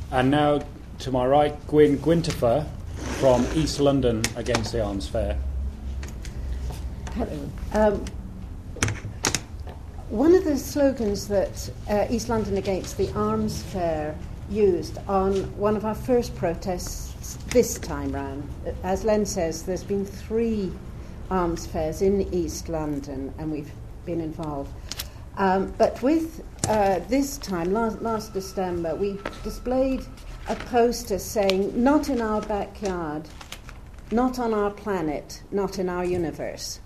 And now, to my right, Gwyn Gwyntofer from East London Against the Arms Fair. Hello. One of the slogans that East London Against the Arms Fair used on one of our first protests this time round, as Len says, there's been 3 arms fairs in East London and we've been involved. But with this time, last December, we displayed a poster saying, "Not in our backyard, not on our planet, not in our universe."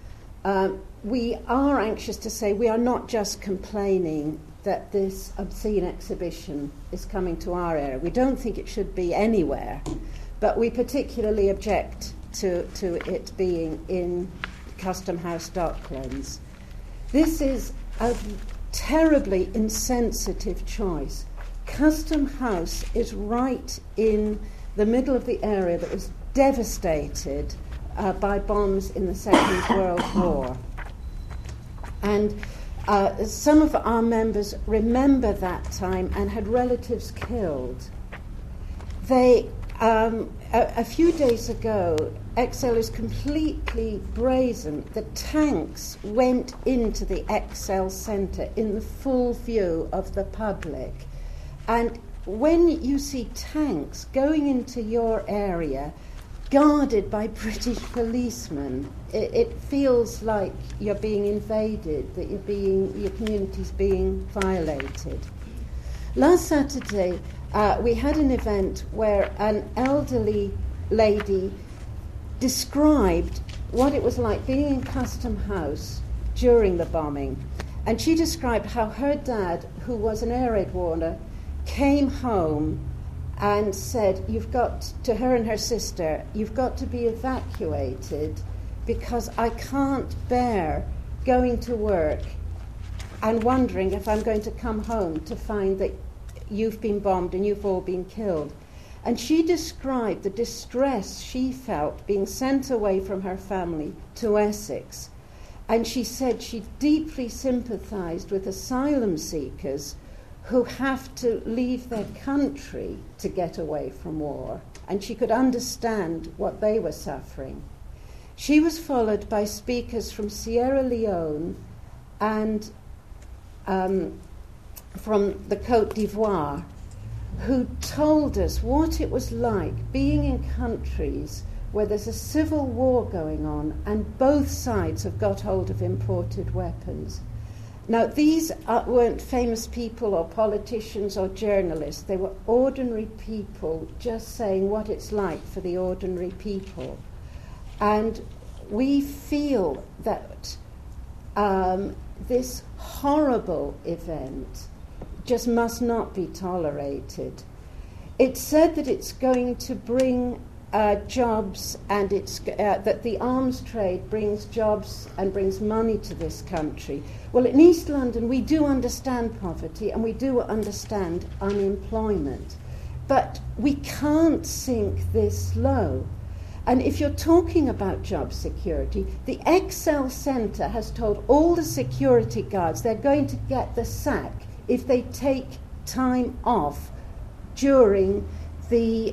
We are anxious to say we are not just complaining that this obscene exhibition is coming to our area. We don't think it should be anywhere, but we particularly object to it being in Custom House Docklands. This is a terribly insensitive choice. Custom House is right in the middle of the area that was devastated by bombs in the Second World War. And some of our members remember that time and had relatives killed. They, a few days ago, Excel is completely brazen. The tanks went into the Excel Centre in the full view of the public. And when you see tanks going into your area, guarded by British policemen, it feels like you're being invaded, that your community's being violated. Last Saturday, we had an event where an elderly lady described what it was like being in Custom House during the bombing. And she described how her dad, who was an air raid warder, came home and said, to her and her sister, "You've got to be evacuated because I can't bear going to work and wondering if I'm going to come home to find that you've been bombed and you've all been killed." And she described the distress she felt being sent away from her family to Essex. And she said she deeply sympathised with asylum seekers who have to leave their country to get away from war, and she could understand what they were suffering. She was followed by speakers from Sierra Leone and from the Côte d'Ivoire, who told us what it was like being in countries where there's a civil war going on and both sides have got hold of imported weapons. Now, these weren't famous people or politicians or journalists. They were ordinary people just saying what it's like for the ordinary people. And we feel that this horrible event just must not be tolerated. It's said that it's going to bring jobs, and that the arms trade brings jobs and brings money to this country. Well, in East London, we do understand poverty and we do understand unemployment, but we can't sink this low. And if you're talking about job security, the Excel Centre has told all the security guards they're going to get the sack if they take time off during the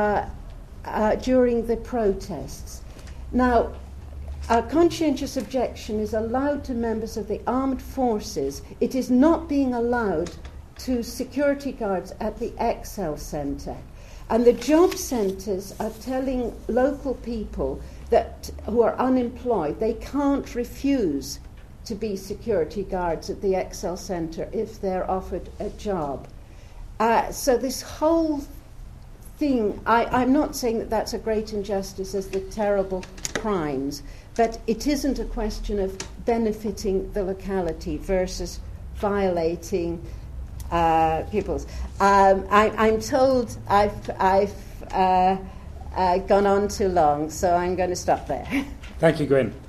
protests. Now, a conscientious objection is allowed to members of the armed forces. It is not being allowed to security guards at the Excel Centre. And the job centres are telling local people who are unemployed they can't refuse to be security guards at the Excel Centre if they're offered a job. So this whole thing, I'm not saying that that's a great injustice as the terrible crimes, but it isn't a question of benefiting the locality versus violating people's. I'm told I've gone on too long, so I'm going to stop there. Thank you, Gwyn.